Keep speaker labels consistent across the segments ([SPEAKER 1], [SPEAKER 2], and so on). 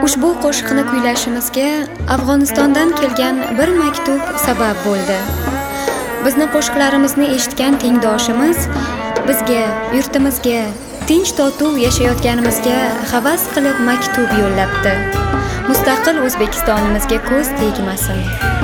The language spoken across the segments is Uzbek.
[SPEAKER 1] Ushbu qo'shiqni kuylashimizga Afg'onistondan kelgan bir maktub sabab bo'ldi. Bizni qo'shiqlarimizni eshitgan tengdoshimiz bizga, yurtimizga, tinch totuv yashayotganimizga havas qilib maktub yo'llabdi. Mustaqil O'zbekistonimizga ko'z tegmasin.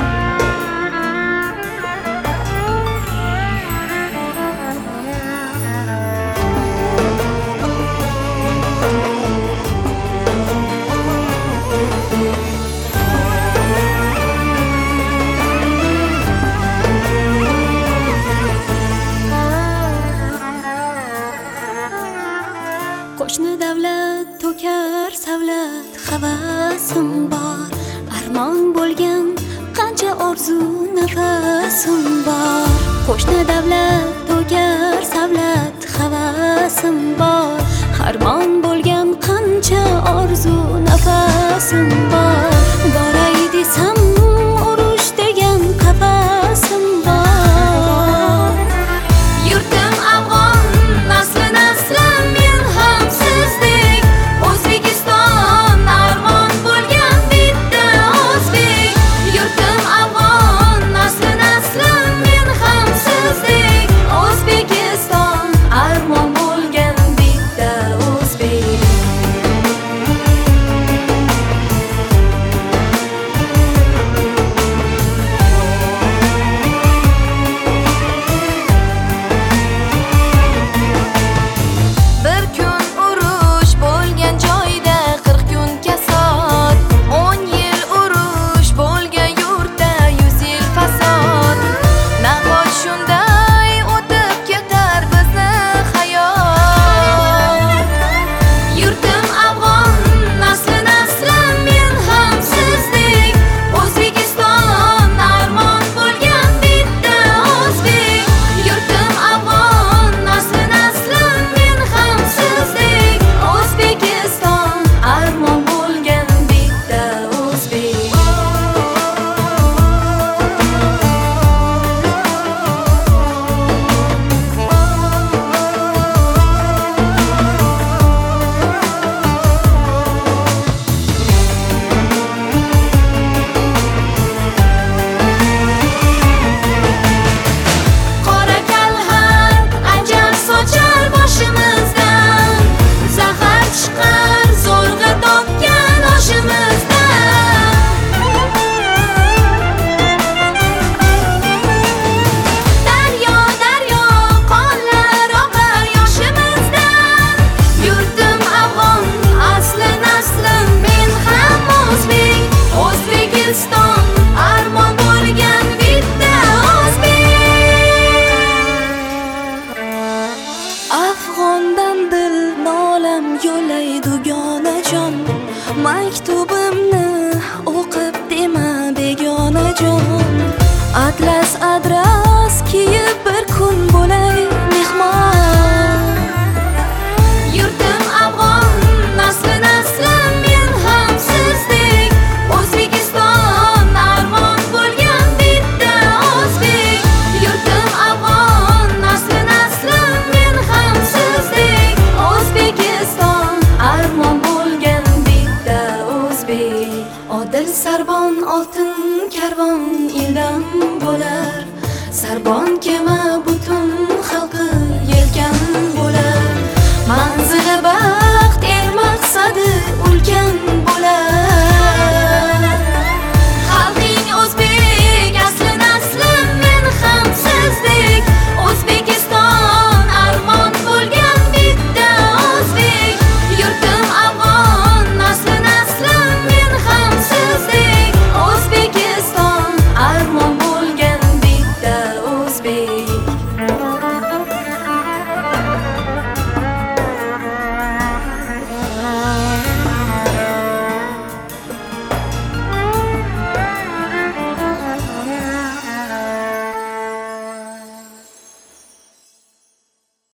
[SPEAKER 1] Qo'shni davlat to'kar savlat, havasim bor, armon bo'lgan qancha orzu nafasim bor. Qo'shni davlat to'kar savlat, havasim bor, armon bo'lgan qancha orzu nafasim bor. Boray desam urush degan qafasim bor. Yurtim Afg'on, nasli naslim men ham sizdek. O'zbekiston armon bo'lgan bitta o'zbek. Yurtim Afg'on, nasli naslim men ham sizdek. O'zbekiston armon bo'lgan bitta o'zbek. Afg'ondan dil nolam yo'llaydi jonajon, maktubi